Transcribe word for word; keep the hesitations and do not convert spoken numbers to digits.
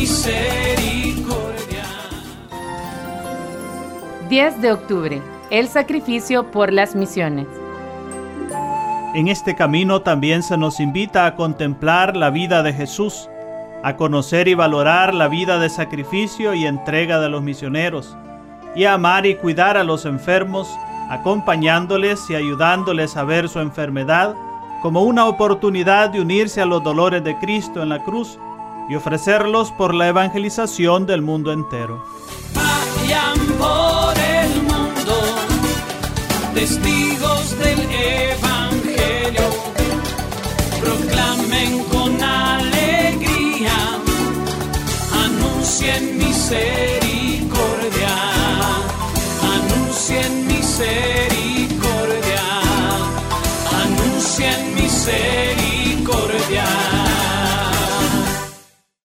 misericordia. diez de octubre, el sacrificio por las misiones. En este camino también se nos invita a contemplar la vida de Jesús, a conocer y valorar la vida de sacrificio y entrega de los misioneros, y a amar y cuidar a los enfermos, acompañándoles y ayudándoles a ver su enfermedad como una oportunidad de unirse a los dolores de Cristo en la cruz y ofrecerlos por la evangelización del mundo entero. Vayan por el mundo, testigos del Evangelio, proclamen con alegría, anuncien misericordia.